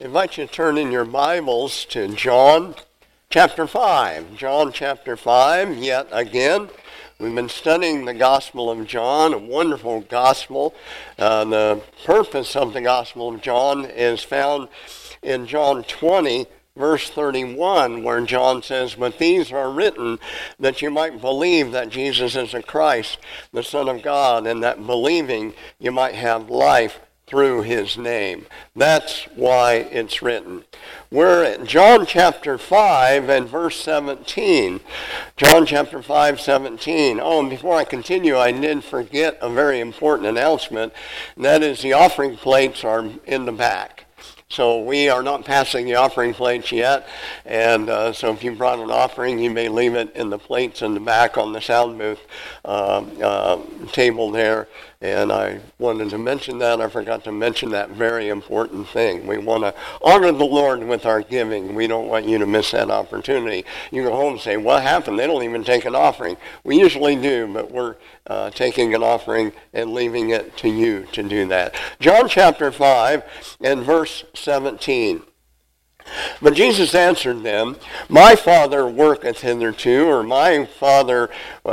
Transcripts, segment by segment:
I invite you to turn in your Bibles to John chapter 5. John chapter 5, yet again. We've been studying the Gospel of John, a wonderful gospel. The purpose of the Gospel of John is found in John 20, verse 31, where John says, "But these are written that you might believe that Jesus is the Christ, the Son of God, and that believing you might have life through his name." That's why it's written. We're at John chapter 5 and verse 17. John chapter 5, 17. Oh, and before I continue, I did forget a very important announcement, and that is the offering plates are in the back. So we are not passing the offering plates yet, and so if you brought an offering, you may leave it in the plates in the back on the sound booth table there. And I wanted to mention that. I forgot to mention that very important thing. We want to honor the Lord with our giving. We don't want you to miss that opportunity. You go home and say, "What happened? They don't even take an offering." We usually do, but we're taking an offering and leaving it to you to do that. John chapter 5 and verse 17. "But Jesus answered them, My Father worketh hitherto, or my Father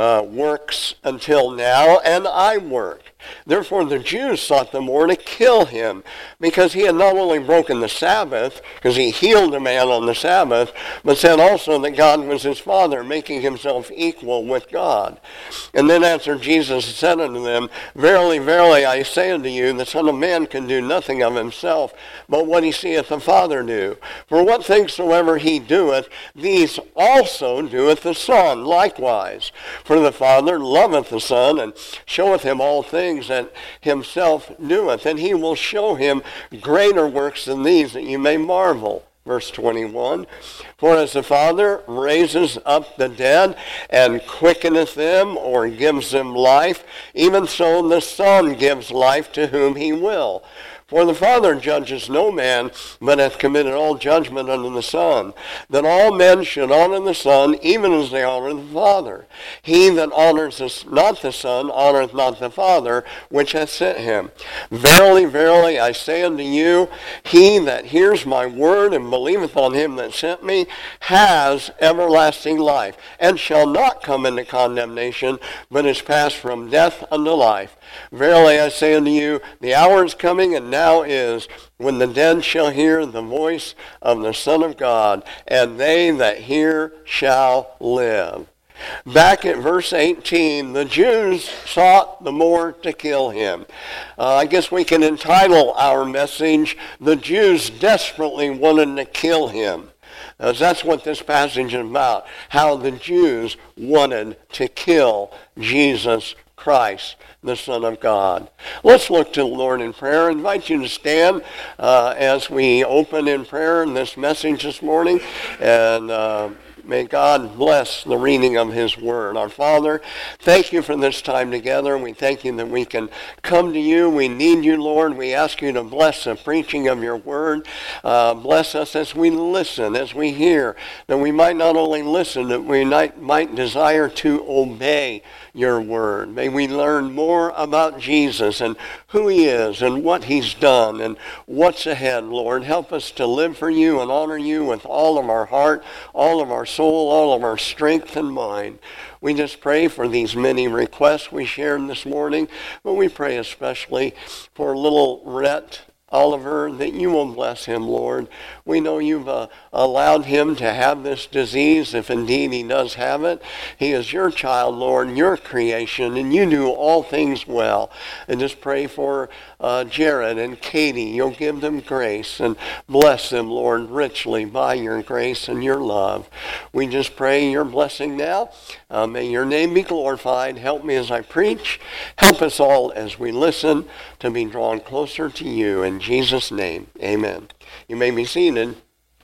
works until now, and I work. Therefore the Jews sought the more to kill him, because he had not only broken the Sabbath, because he healed a man on the Sabbath, but said also that God was his Father, making himself equal with God. And then answered Jesus and said unto them, Verily, verily, I say unto you, the Son of Man can do nothing of himself, but what he seeth the Father do. For what things soever he doeth, these also doeth the Son likewise. For the Father loveth the Son, and showeth him all things that himself doeth, and he will show him greater works than these, that you may marvel." Verse 21, "For as the Father raises up the dead, and quickeneth them, or gives them life, even so the Son gives life to whom he will. For the Father judges no man, but hath committed all judgment unto the Son, that all men should honor the Son, even as they honor the Father. He that honors not the Son honoreth not the Father, which hath sent him. Verily, verily, I say unto you, he that hears my word and believeth on him that sent me has everlasting life, and shall not come into condemnation, but is passed from death unto life. Verily I say unto you, the hour is coming, and now is, when the dead shall hear the voice of the Son of God, and they that hear shall live." Back at verse 18, the Jews sought the more to kill him. I guess we can entitle our message, "The Jews desperately wanted to kill him." That's what this passage is about, how the Jews wanted to kill Jesus Christ, the Son of God. Let's look to the Lord in prayer. I invite you to stand as we open in prayer in this message this morning, and may God bless the reading of his word. Our Father, thank you for this time together. We thank you that we can come to you. We need you, Lord. We ask you to bless the preaching of your word. Bless us as we listen, as we hear, that we might not only listen, that we might desire to obey your word. May we learn more about Jesus and who he is and what he's done and what's ahead, Lord. Help us to live for you and honor you with all of our heart, all of our soul, all of our strength and mind. We just pray for these many requests we shared this morning, but we pray especially for little Rhett Oliver, that you will bless him, Lord. We know you've allowed him to have this disease, if indeed he does have it. He is your child, Lord, your creation, and you do all things well. And just pray for Jared and Katie. You'll give them grace and bless them, Lord, richly by your grace and your love. We just pray your blessing now. May your name be glorified. Help me as I preach. Help us all as we listen to be drawn closer to you. In Jesus' name, amen. You may be seated.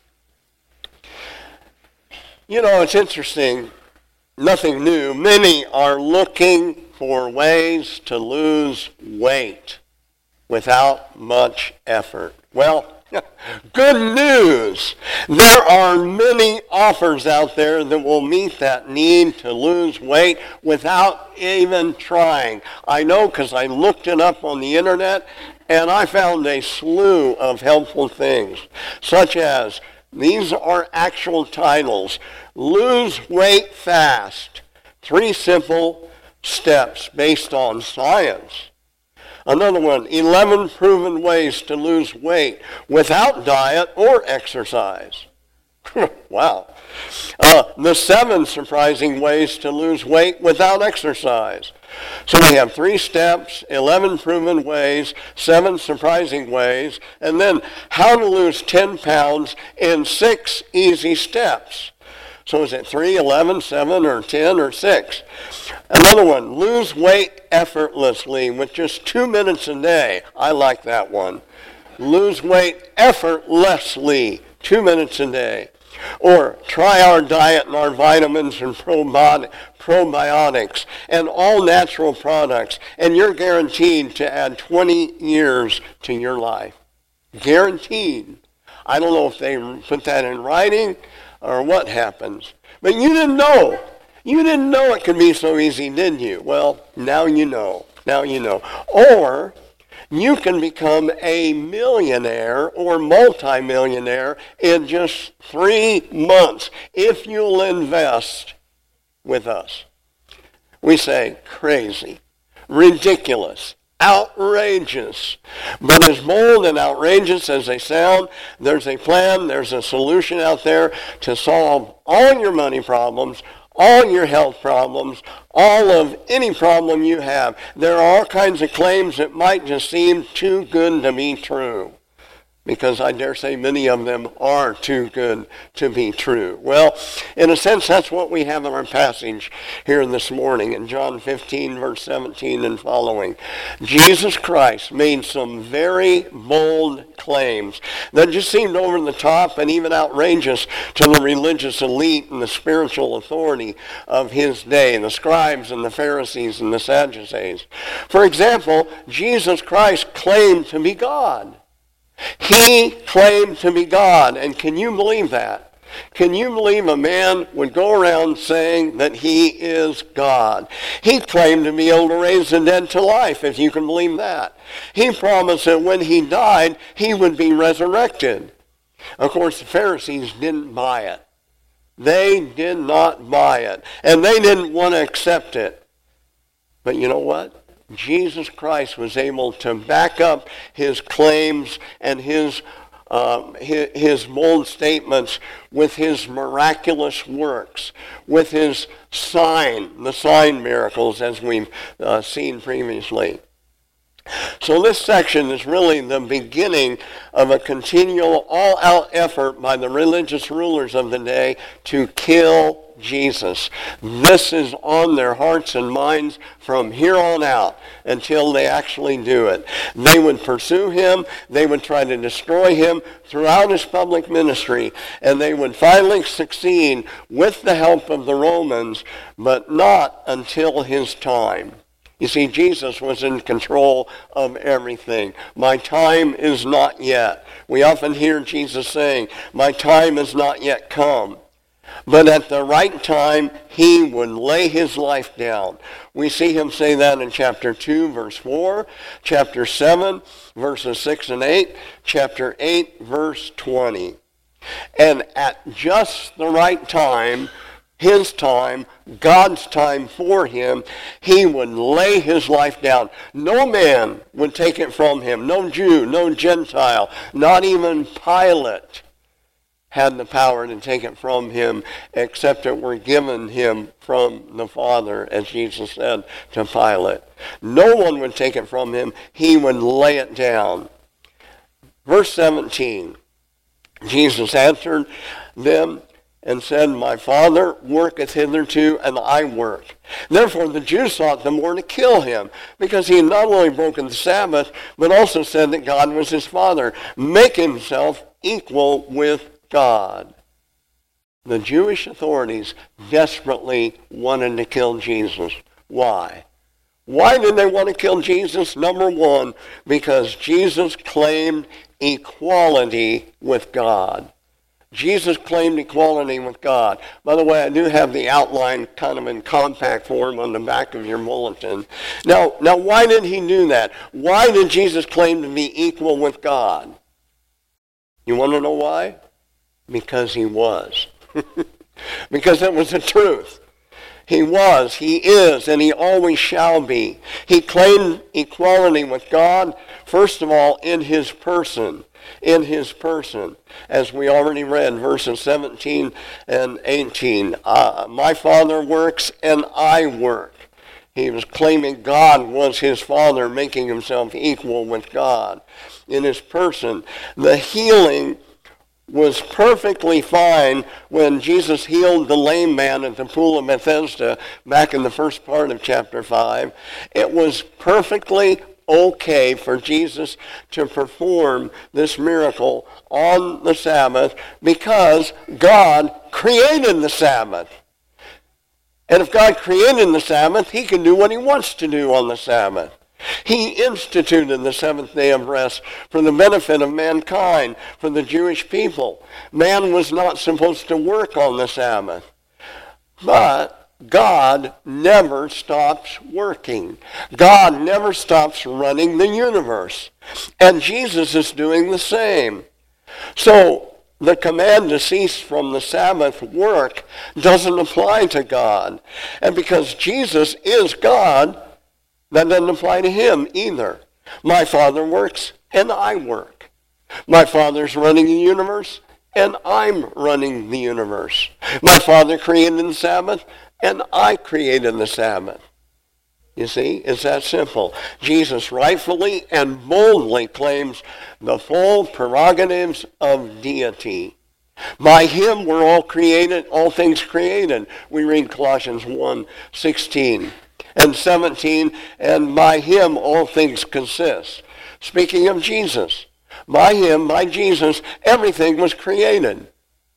You know, it's interesting. Nothing new. Many are looking for ways to lose weight without much effort. Well, good news. There are many offers out there that will meet that need to lose weight without even trying. I know because I looked it up on the internet. And I found a slew of helpful things, such as, these are actual titles: Lose Weight Fast, 3 simple steps based on science. Another one, 11 proven ways to lose weight without diet or exercise. Wow. The 7 surprising ways to lose weight without exercise. So we have 3 steps, 11 proven ways, 7 surprising ways, and then how to lose 10 pounds in 6 easy steps. So is it 3, 11, 7, or 10, or 6? Another one, lose weight effortlessly with just 2 minutes a day. I like that one. Lose weight effortlessly, 2 minutes a day. Or try our diet and our vitamins and probiotics and all natural products, and you're guaranteed to add 20 years to your life. Guaranteed. I don't know if they put that in writing or what happens. But you didn't know. You didn't know it could be so easy, did you? Well, now you know. Now you know. Or you can become a millionaire or multimillionaire in just 3 months if you'll invest with us. We say crazy, ridiculous, outrageous. But as bold and outrageous as they sound, there's a plan, there's a solution out there to solve all your money problems, all your health problems, all of any problem you have. There are all kinds of claims that might just seem too good to be true, because I dare say many of them are too good to be true. Well, in a sense, that's what we have in our passage here this morning in John 15, verse 17 and following. Jesus Christ made some very bold claims that just seemed over the top and even outrageous to the religious elite and the spiritual authority of his day, the scribes and the Pharisees and the Sadducees. For example, Jesus Christ claimed to be God. He claimed to be God, and can you believe that? Can you believe a man would go around saying that he is God? He claimed to be able to raise the dead to life, if you can believe that. He promised that when he died, he would be resurrected. Of course, the Pharisees didn't buy it. They did not buy it, and they didn't want to accept it. But you know what? Jesus Christ was able to back up his claims and his bold statements with his miraculous works, with his the sign miracles, as we've seen previously. So this section is really the beginning of a continual all-out effort by the religious rulers of the day to kill Jesus. This is on their hearts and minds from here on out until they actually do it. They would pursue him, they would try to destroy him throughout his public ministry, and they would finally succeed with the help of the Romans, but not until his time. You see, Jesus was in control of everything. My time is not yet. We often hear Jesus saying, my time has not yet come. But at the right time, he would lay his life down. We see him say that in chapter 2, verse 4, chapter 7, verses 6 and 8, chapter 8, verse 20. And at just the right time, his time, God's time for him, he would lay his life down. No man would take it from him. No Jew, no Gentile, not even Pilate had the power to take it from him, except it were given him from the Father, as Jesus said to Pilate. No one would take it from him. He would lay it down. Verse 17, Jesus answered them and said, my Father worketh hitherto, and I work. Therefore the Jews sought the more to kill him, because he had not only broken the Sabbath, but also said that God was his Father, making himself equal with God. The Jewish authorities desperately wanted to kill Jesus. Why? Why did they want to kill Jesus? Number one, because Jesus claimed equality with God. Jesus claimed equality with God. By the way, I do have the outline kind of in compact form on the back of your bulletin. Now, why did he do that? Why did Jesus claim to be equal with God? You want to know why? Because he was. Because it was the truth. He was, he is, and he always shall be. He claimed equality with God, first of all, in his person. In his person, as we already read, verses 17 and 18. My Father works and I work. He was claiming God was his Father, making himself equal with God. In his person, the healing was perfectly fine when Jesus healed the lame man at the pool of Bethesda back in the first part of chapter 5. It was perfectly okay for Jesus to perform this miracle on the Sabbath because God created the Sabbath. And if God created the Sabbath, he can do what he wants to do on the Sabbath. He instituted the seventh day of rest for the benefit of mankind, for the Jewish people. Man was not supposed to work on the Sabbath. But God never stops working. God never stops running the universe. And Jesus is doing the same. So the command to cease from the Sabbath work doesn't apply to God. And because Jesus is God, that doesn't apply to him either. My Father works and I work. My Father's running the universe and I'm running the universe. My Father created the Sabbath and I created the Sabbath. You see, it's that simple. Jesus rightfully and boldly claims the full prerogatives of deity. By him were all created, all things created. We read Colossians 1:16 and 17, and by him all things consist. Speaking of Jesus, by him, by Jesus, everything was created.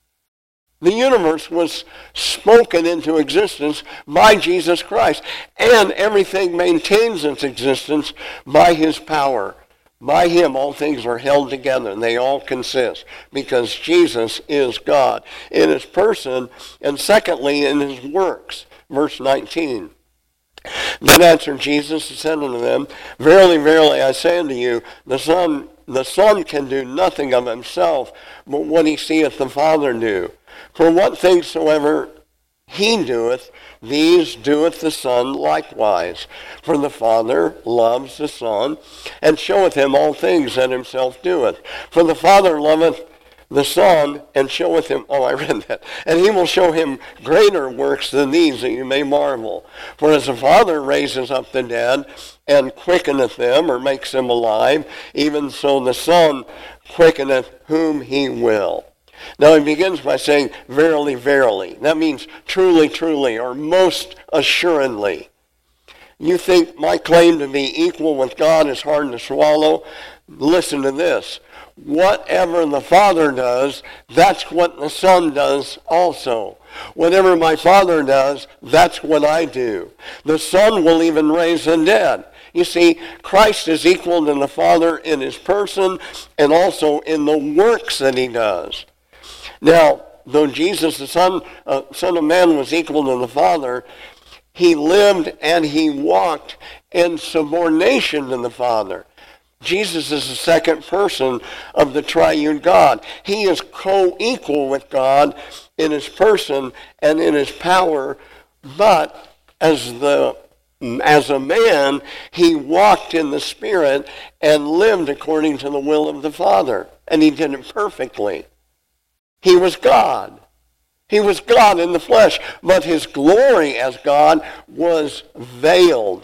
The universe was spoken into existence by Jesus Christ, and everything maintains its existence by his power. By him, all things are held together, and they all consist, because Jesus is God in his person, and secondly, in his works. Verse 19. Then answered Jesus and said unto them, Verily, verily, I say unto you, the Son can do nothing of himself, but what he seeth the Father do. For what things soever he doeth, these doeth the Son likewise. For the Father loves the Son, and showeth him all things that himself doeth. For the Father loveth the Son, and showeth him, I read that, and he will show him greater works than these, that you may marvel. For as the Father raises up the dead, and quickeneth them, or makes them alive, even so the Son quickeneth whom he will. Now he begins by saying, verily, verily. That means truly, truly, or most assuredly. You think my claim to be equal with God is hard to swallow? Listen to this. Whatever the Father does, that's what the Son does also. Whatever my Father does, that's what I do. The Son will even raise the dead. You see, Christ is equal to the Father in his person and also in the works that he does. Now, though Jesus, the Son of Man, was equal to the Father, he lived and he walked in subordination to the Father. Jesus is the second person of the triune God. He is co-equal with God in his person and in his power, but as a man, he walked in the Spirit and lived according to the will of the Father, and he did it perfectly. He was God. He was God in the flesh, but his glory as God was veiled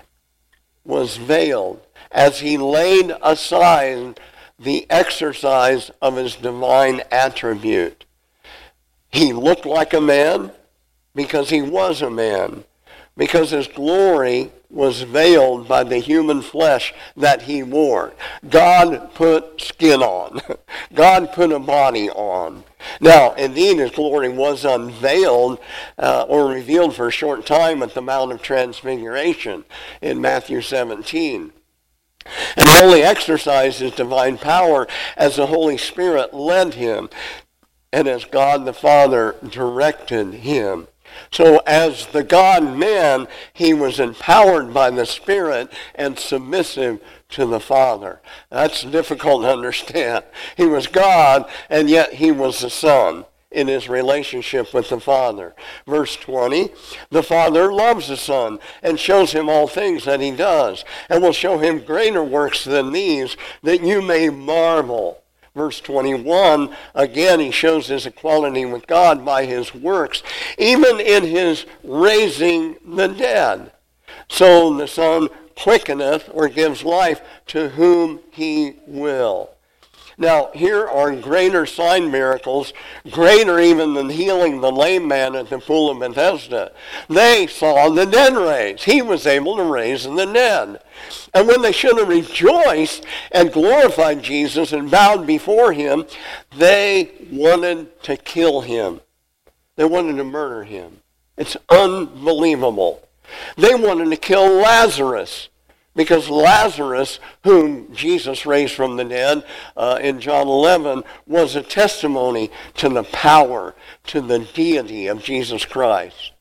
as he laid aside the exercise of his divine attribute. He looked like a man because he was a man, because his glory was veiled by the human flesh that he wore. God put skin on. God put a body on. Now, indeed, his glory was unveiled or revealed for a short time at the Mount of Transfiguration in Matthew 17. And he only exercised his divine power as the Holy Spirit led him. and as God the Father directed him. So as the God-man, he was empowered by the Spirit and submissive to the Father. That's difficult to understand. He was God, and yet he was the Son in his relationship with the Father. Verse 20, the Father loves the Son and shows him all things that he does, and will show him greater works than these, that you may marvel. Verse 21, again, he shows his equality with God by his works, even in his raising the dead. So the Son quickeneth or gives life to whom he will. Now, here are greater sign miracles, greater even than healing the lame man at the pool of Bethesda. They saw the dead raised. He was able to raise the dead. And when they should have rejoiced and glorified Jesus and bowed before him, they wanted to kill him. They wanted to murder him. It's unbelievable. They wanted to kill Lazarus, because Lazarus, whom Jesus raised from the dead in John 11, was a testimony to the power, to the deity of Jesus Christ.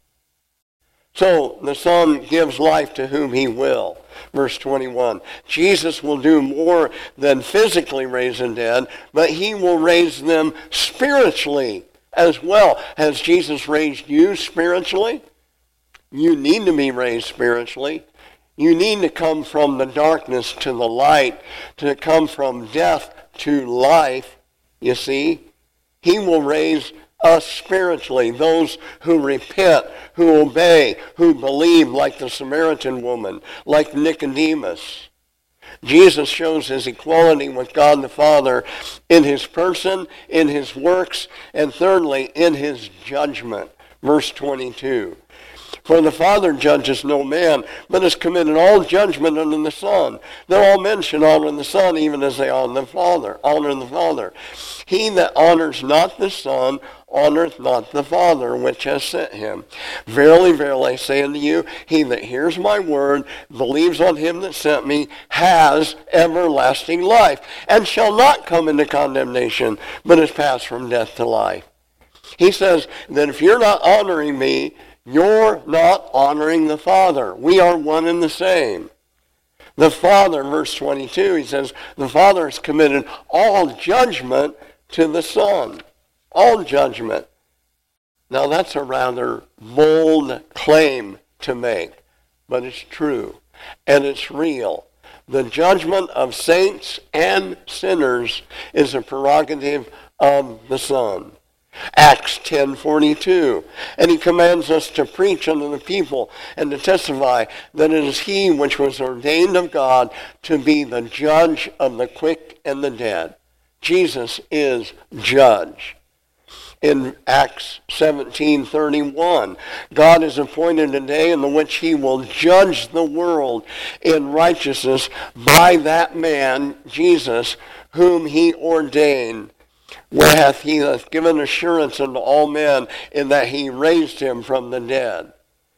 So the Son gives life to whom he will. Verse 21, Jesus will do more than physically raise the dead, but he will raise them spiritually as well. Has Jesus raised you spiritually? You need to be raised spiritually. You need to come from the darkness to the light, to come from death to life, you see. He will raise us spiritually, those who repent, who obey, who believe, like the Samaritan woman, like Nicodemus. Jesus shows his equality with God the Father in his person, in his works, and thirdly, in his judgment. Verse 22. For the Father judges no man, but has committed all judgment unto the Son, that all men should honor the Son, even as they honor the Father. He that honors not the Son honoreth not the Father which has sent him. Verily, verily, I say unto you, he that hears my word, believes on him that sent me, has everlasting life, and shall not come into condemnation, but is passed from death to life. He says that if you're not honoring me, you're not honoring the Father. We are one and the same. The Father, verse 22, he says, the Father has committed all judgment to the Son. All judgment. Now that's a rather bold claim to make, but it's true, and it's real. The judgment of saints and sinners is a prerogative of the Son. Acts 10:42, and he commands us to preach unto the people and to testify that it is he which was ordained of God to be the judge of the quick and the dead. Jesus is judge. In Acts 17:31, God has appointed a day in the which he will judge the world in righteousness by that man, Jesus, whom he ordained, wherehath he hath given assurance unto all men in that he raised him from the dead.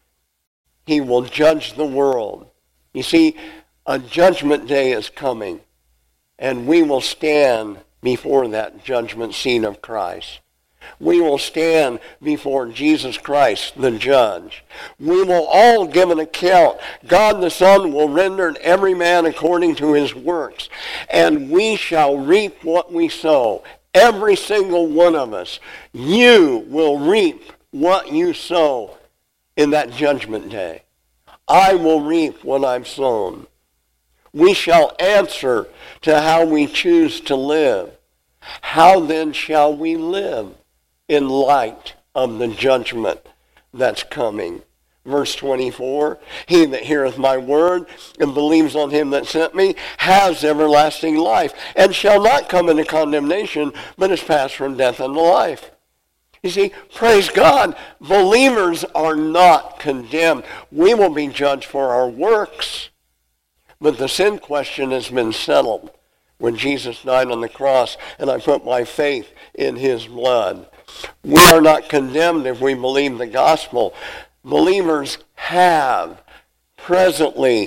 He will judge the world. You see, a judgment day is coming, and we will stand before that judgment seat of Christ. We will stand before Jesus Christ, the judge. We will all give an account. God the Son will render every man according to his works, and we shall reap what we sow. Every single one of us. You will reap what you sow in that judgment day. I will reap what I've sown. We shall answer to how we choose to live. How then shall we live in light of the judgment that's coming? Verse 24, he that heareth my word and believes on him that sent me has everlasting life, and shall not come into condemnation, but is passed from death unto life. You see, praise God, believers are not condemned. We will be judged for our works, but the sin question has been settled when Jesus died on the cross, and I put my faith in his blood. We are not condemned if we believe the gospel. Believers have presently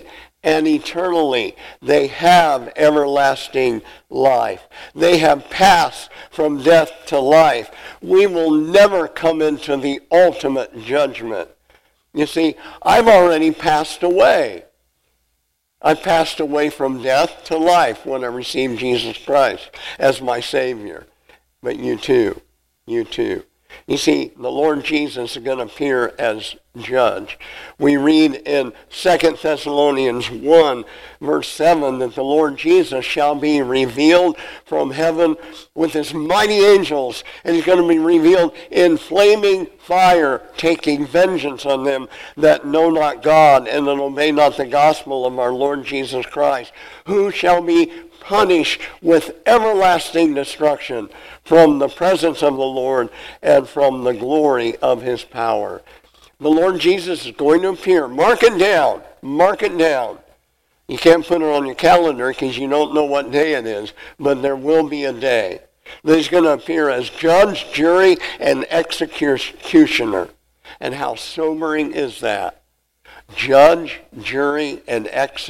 and eternally. They have everlasting life. They have passed from death to life. We will never come into the ultimate judgment. You see, I've already passed away. I passed away from death to life when I received Jesus Christ as my Savior. But you too. You too. You see, the Lord Jesus is going to appear as judge. We read in 2 Thessalonians 1, verse 7, that the Lord Jesus shall be revealed from heaven with his mighty angels, and he's going to be revealed in flaming fire, taking vengeance on them that know not God and that obey not the gospel of our Lord Jesus Christ, who shall be punished with everlasting destruction from the presence of the Lord and from the glory of his power. The Lord Jesus is going to appear. Mark it down. Mark it down. You can't put it on your calendar because you don't know what day it is, but there will be a day that he's going to appear as judge, jury, and executioner. And how sobering is that? Judge, jury, and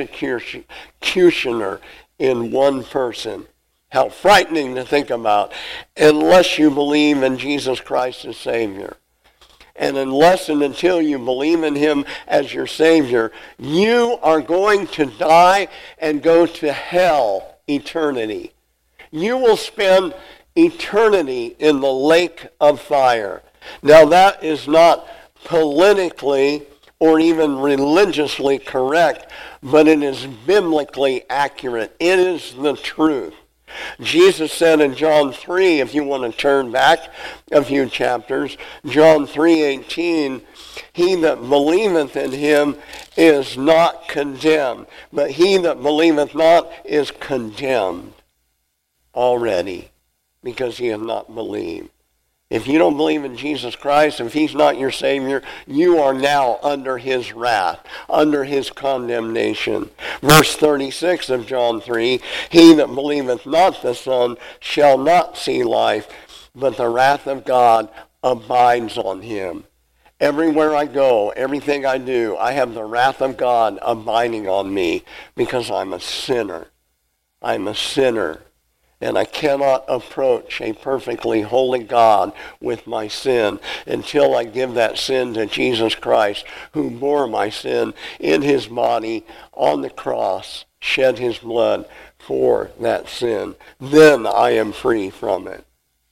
executioner in one person. How frightening to think about, unless you believe in Jesus Christ as Savior. And unless and until you believe in him as your Savior, you are going to die and go to hell eternity. You will spend eternity in the lake of fire. Now that is not politically or even religiously correct, but it is biblically accurate. It is the truth. Jesus said in John 3, if you want to turn back a few chapters, John 3:18, he that believeth in him is not condemned, but he that believeth not is condemned already, because he hath not believed. If you don't believe in Jesus Christ, if he's not your Savior, you are now under his wrath, under his condemnation. Verse 36 of John 3, he that believeth not the Son shall not see life, but the wrath of God abides on him. Everywhere I go, everything I do, I have the wrath of God abiding on me because I'm a sinner. I'm a sinner. And I cannot approach a perfectly holy God with my sin until I give that sin to Jesus Christ, who bore my sin in his body on the cross, shed his blood for that sin. Then I am free from it.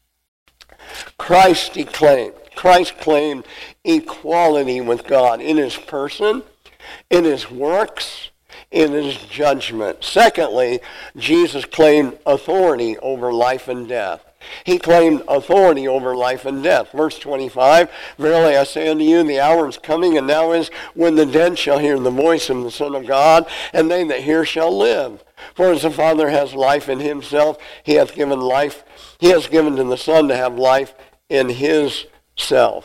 Christ claimed equality with God in his person, in his works, in his judgment. Secondly, Jesus claimed authority over life and death. He claimed authority over life and death. Verse 25, verily I say unto you, the hour is coming, and now is, when the dead shall hear the voice of the Son of God, and they that hear shall live. For as the Father has life in himself, he hath given to the Son to have life in himself,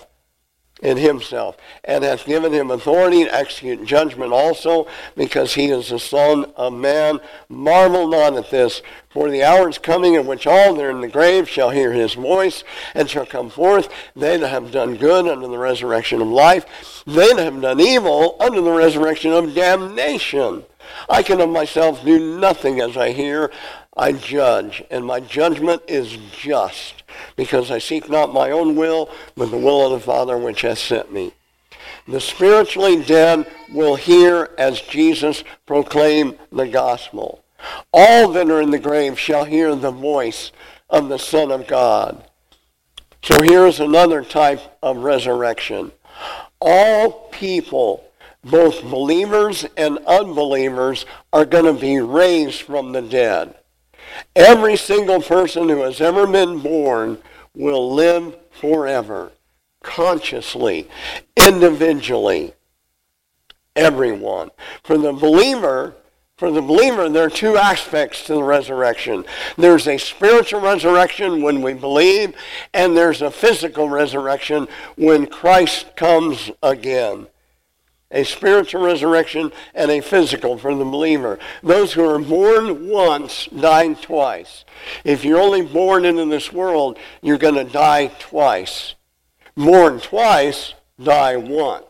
and hath given him authority to execute judgment also, because he is the Son of Man. Marvel not at this, for the hour is coming in which all that are in the grave shall hear his voice, and shall come forth, they that have done good unto the resurrection of life, they that have done evil unto the resurrection of damnation. I can of myself do nothing as I hear, I judge, and my judgment is just, because I seek not my own will, but the will of the Father which hath sent me. The spiritually dead will hear as Jesus proclaimed the gospel. All that are in the grave shall hear the voice of the Son of God. So here's another type of resurrection. All people, both believers and unbelievers, are going to be raised from the dead. Every single person who has ever been born will live forever, consciously, individually, everyone. For the believer, there are two aspects to the resurrection. There's a spiritual resurrection when we believe, and there's a physical resurrection when Christ comes again. A spiritual resurrection and a physical for the believer. Those who are born once die twice. If you're only born into this world, you're going to die twice. Born twice, die once.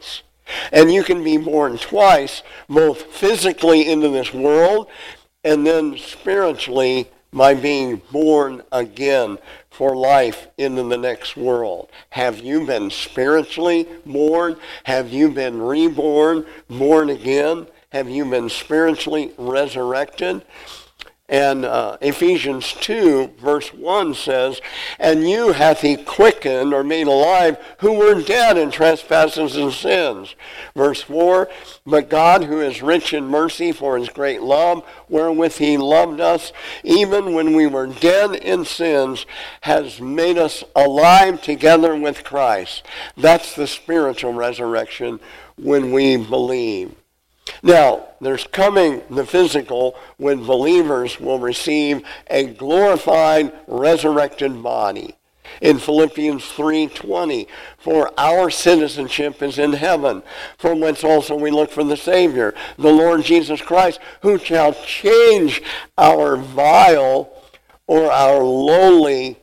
And you can be born twice, both physically into this world and then spiritually by being born again for life into the next world. Have you been spiritually born? Have you been reborn, born again? Have you been spiritually resurrected? And Ephesians 2, verse 1 says, "And you hath he quickened," or made alive, "who were dead in trespasses and sins." Verse 4, "But God, who is rich in mercy for his great love, wherewith he loved us, even when we were dead in sins, has made us alive together with Christ." That's the spiritual resurrection when we believe. Now, there's coming the physical when believers will receive a glorified, resurrected body. In Philippians 3:20, "For our citizenship is in heaven, from whence also we look for the Savior, the Lord Jesus Christ, who shall change our vile," or our lowly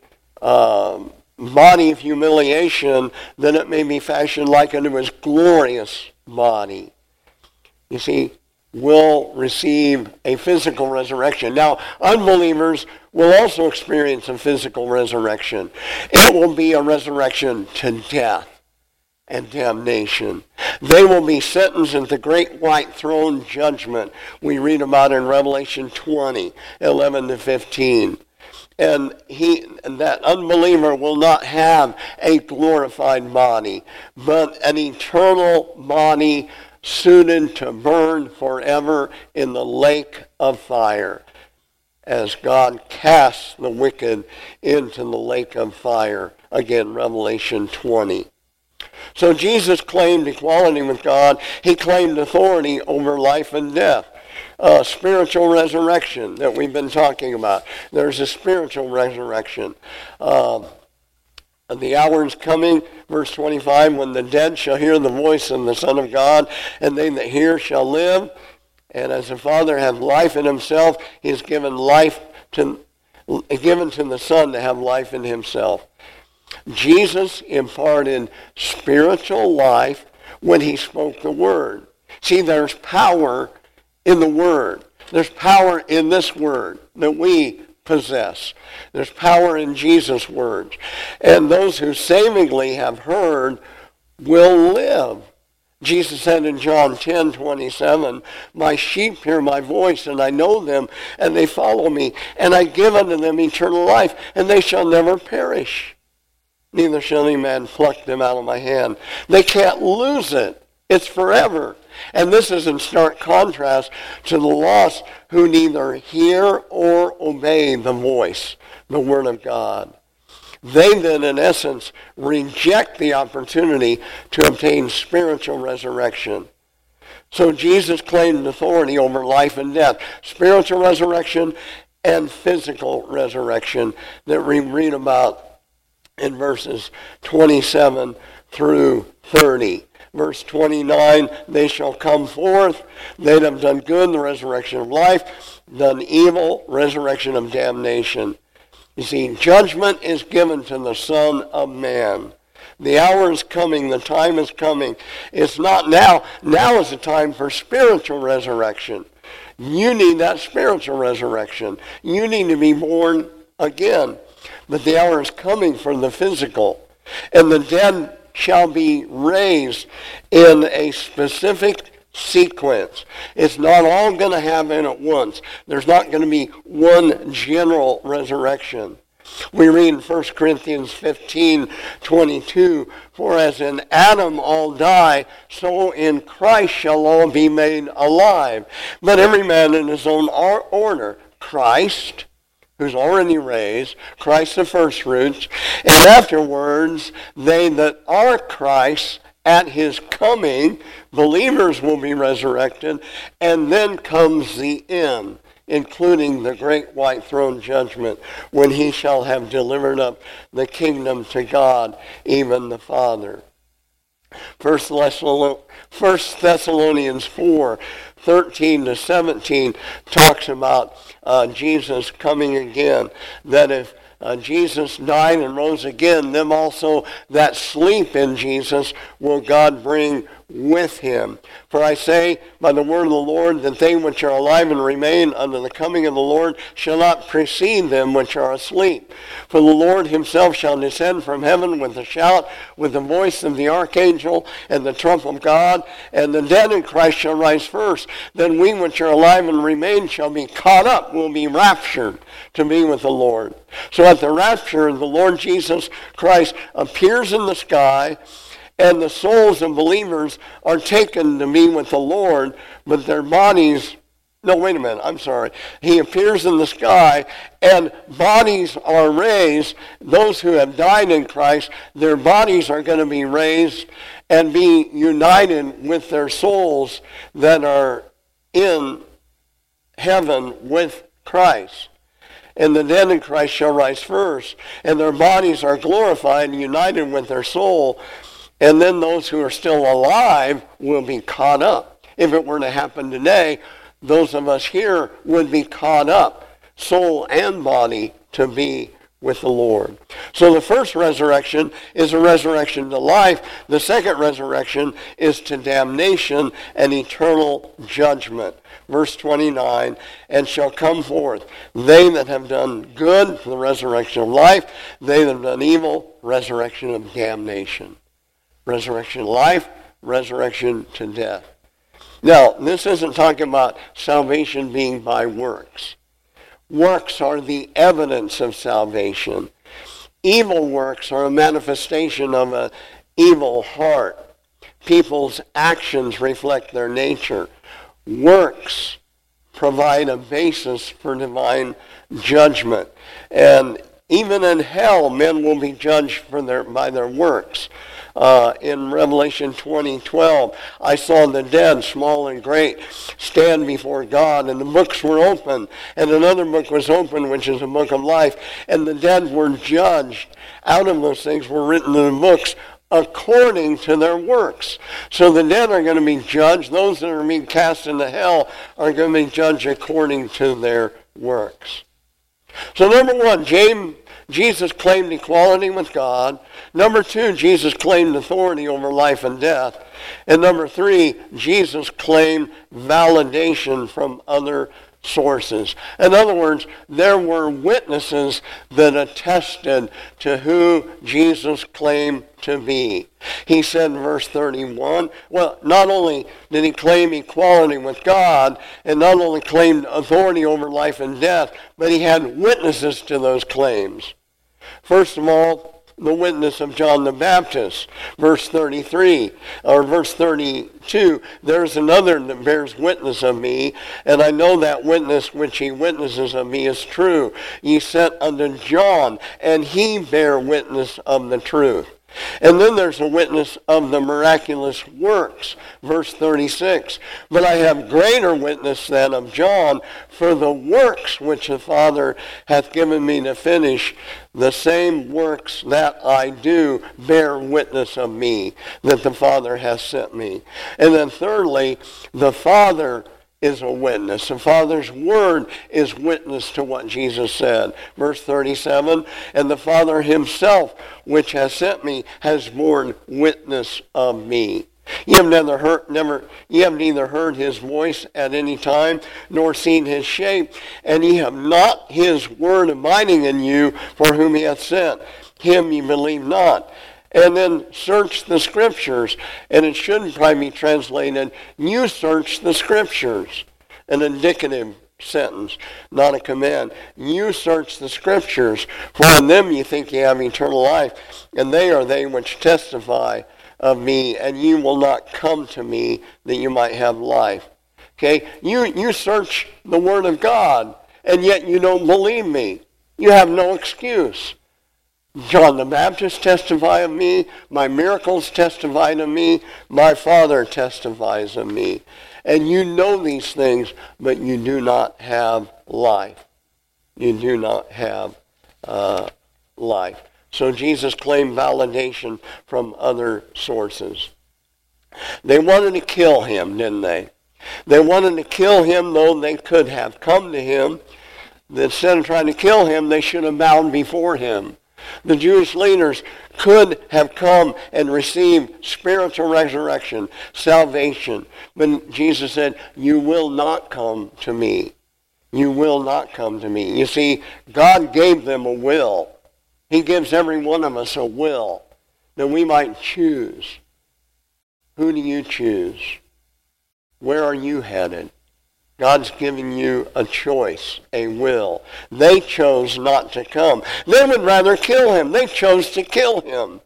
body of humiliation, "that it may be fashioned like unto his glorious body." You see, will receive a physical resurrection. Now, unbelievers will also experience a physical resurrection. It will be a resurrection to death and damnation. They will be sentenced at the great white throne judgment we read about in Revelation 20, 11 to 15. And that unbeliever will not have a glorified body, but an eternal body suited to burn forever in the lake of fire, as God casts the wicked into the lake of fire. Again, Revelation 20. So Jesus claimed equality with God. He claimed authority over life and death. Spiritual resurrection that we've been talking about. There's a spiritual resurrection. The hour is coming, verse 25, "when the dead shall hear the voice of the Son of God, and they that hear shall live. And as the Father hath life in himself, he has given to the Son to have life in himself." Jesus imparted spiritual life when he spoke the word. See, there's power in the word. There's power in this word that we possess. There's power in Jesus' words. And those who savingly have heard will live. Jesus said in John 10:27, "My sheep hear my voice, and I know them, and they follow me. And I give unto them eternal life, and they shall never perish. Neither shall any man pluck them out of my hand." They can't lose it. It's forever. And this is in stark contrast to the lost who neither hear or obey the voice, the word of God. They then, in essence, reject the opportunity to obtain spiritual resurrection. So Jesus claimed authority over life and death, spiritual resurrection and physical resurrection that we read about in verses 27 through 30. Verse 29, "They shall come forth, they that have done good, the resurrection of life, done evil, resurrection of damnation." You see, judgment is given to the Son of Man. The hour is coming, the time is coming. It's not now. Now is the time for spiritual resurrection. You need that spiritual resurrection. You need to be born again. But the hour is coming for the physical. And the dead shall be raised in a specific sequence. It's not all going to happen at once. There's not going to be one general resurrection. We read in 1 Corinthians 15:22, "For as in Adam all die, so in Christ shall all be made alive. But every man in his own order. Christ, who's already raised, Christ the first fruits, and afterwards they that are Christ at his coming," believers will be resurrected, and then comes the end, including the great white throne judgment, when he shall have delivered up the kingdom to God, even the Father. 1 Thessalonians 4:13 to 17 talks about Jesus coming again, that if Jesus died and rose again, them also that sleep in Jesus will God bring with him. For I say by the word of the Lord that they which are alive and remain unto the coming of the Lord shall not precede them which are asleep. For the Lord himself shall descend from heaven with a shout, with the voice of the archangel, and the trump of God, and the dead in Christ shall rise first. Then we which are alive and remain shall be caught up, will be raptured to be with the Lord. So at the rapture, the Lord Jesus Christ appears in the sky, and the souls of believers are taken to be with the Lord, but their bodies, no, wait a minute, I'm sorry. He appears in the sky, and bodies are raised. Those who have died in Christ, their bodies are going to be raised and be united with their souls that are in heaven with Christ. And the dead in Christ shall rise first, and their bodies are glorified and united with their soul. And then those who are still alive will be caught up. If it were to happen today, those of us here would be caught up, soul and body, to be with the Lord. So the first resurrection is a resurrection to life. The second resurrection is to damnation and eternal judgment. Verse 29, and shall come forth they that have done good, the resurrection of life, they that have done evil, resurrection of damnation. Resurrection of life, resurrection to death. Now, this isn't talking about salvation being by works. Works are the evidence of salvation. Evil works are a manifestation of an evil heart. People's actions reflect their nature. Works provide a basis for divine judgment. And even in hell, men will be judged by their works. In Revelation 20:12, I saw the dead, small and great, stand before God, and the books were open, and another book was open, which is a book of life, and the dead were judged. Out of those things were written in the books according to their works. So the dead are going to be judged. Those that are being cast into hell are going to be judged according to their works. So number one, Jesus claimed equality with God. Number two, Jesus claimed authority over life and death. And number three, Jesus claimed validation from other sources. In other words, there were witnesses that attested to who Jesus claimed to be. He said in verse 31, well, not only did he claim equality with God, and not only claimed authority over life and death, but he had witnesses to those claims. First of all, the witness of John the Baptist, verse 33, or verse 32, there's another that bears witness of me, and I know that witness which he witnesses of me is true. Ye sent unto John, and he bare witness of the truth. And then there's a witness of the miraculous works, verse 36. But I have greater witness than of John, for the works which the Father hath given me to finish, the same works that I do bear witness of me, that the Father hath sent me. And then thirdly, the Father is a witness. The Father's word is witness to what Jesus said. Verse 37, and the Father himself, which has sent me, has borne witness of me. You have neither heard his voice at any time, nor seen his shape, and ye have not his word abiding in you, for whom he hath sent. Him ye believe not. And then search the scriptures. And it should probably be translated, you search the scriptures. An indicative sentence, not a command. You search the scriptures, for in them you think you have eternal life, and they are they which testify of me, and you will not come to me that you might have life. Okay? You search the word of God, and yet you don't believe me. You have no excuse. John the Baptist testified of me. My miracles testify of me. My Father testifies of me. And you know these things, but you do not have life. You do not have life. So Jesus claimed validation from other sources. They wanted to kill him, didn't they? They wanted to kill him, though they could have come to him. instead of trying to kill him, they should have bowed before him. The Jewish leaders could have come and received spiritual resurrection, salvation. But Jesus said, you will not come to me. You will not come to me. You see, God gave them a will. He gives every one of us a will that we might choose. Who do you choose? Where are you headed? God's giving you a choice, a will. They chose not to come. They would rather kill him. They chose to kill him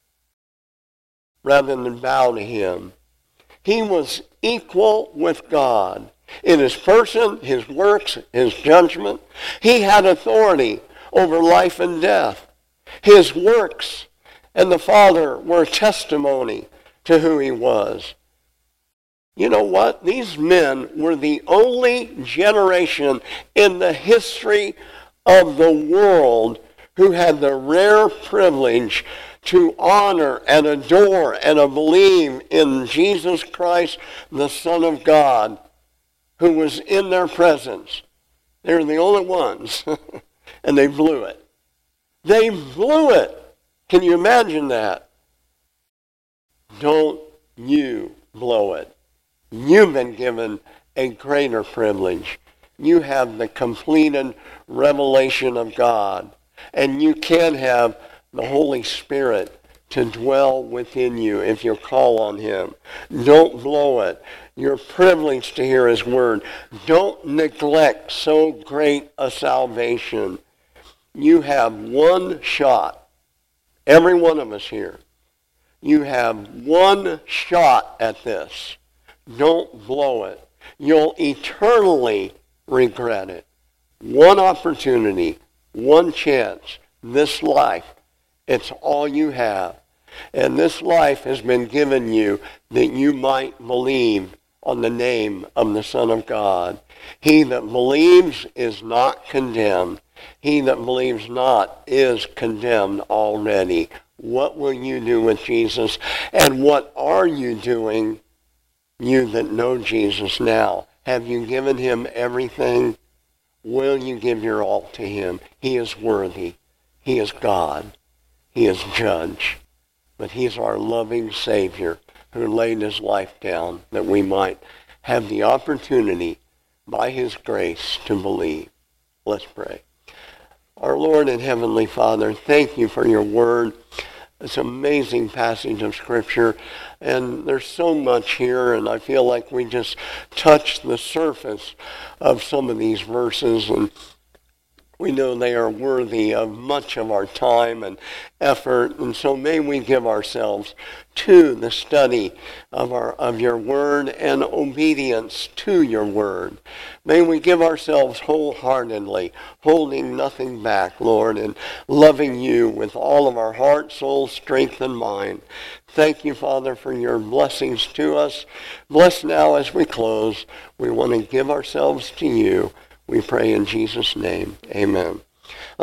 rather than bow to him. He was equal with God in his person, his works, his judgment. He had authority over life and death. His works and the Father were testimony to who he was. You know what? These men were the only generation in the history of the world who had the rare privilege to honor and adore and believe in Jesus Christ, the Son of God, who was in their presence. They were the only ones, and they blew it. They blew it. Can you imagine that? Don't you blow it. You've been given a greater privilege. You have the completed revelation of God. And you can have the Holy Spirit to dwell within you if you call on him. Don't blow it. You're privileged to hear his word. Don't neglect so great a salvation. You have one shot. Every one of us here. You have one shot at this. Don't blow it. You'll eternally regret it. One opportunity, one chance, this life. It's all you have. And this life has been given you that you might believe on the name of the Son of God. He that believes is not condemned. He that believes not is condemned already. What will you do with Jesus? And what are you doing? You that know Jesus now, have you given him everything? Will you give your all to him? He is worthy. He is God. He is judge. But he's our loving Savior who laid his life down that we might have the opportunity by his grace to believe. Let's pray. Our Lord and Heavenly Father, thank you for your word. It's an amazing passage of Scripture, and there's so much here, and I feel like we just touched the surface of some of these verses, and we know they are worthy of much of our time and effort, and so may we give ourselves to the study of your word and obedience to your word. May we give ourselves wholeheartedly, holding nothing back, Lord, and loving you with all of our heart, soul, strength, and mind. Thank you, Father, for your blessings to us. Bless now as we close. We want to give ourselves to you. We pray in Jesus' name. Amen.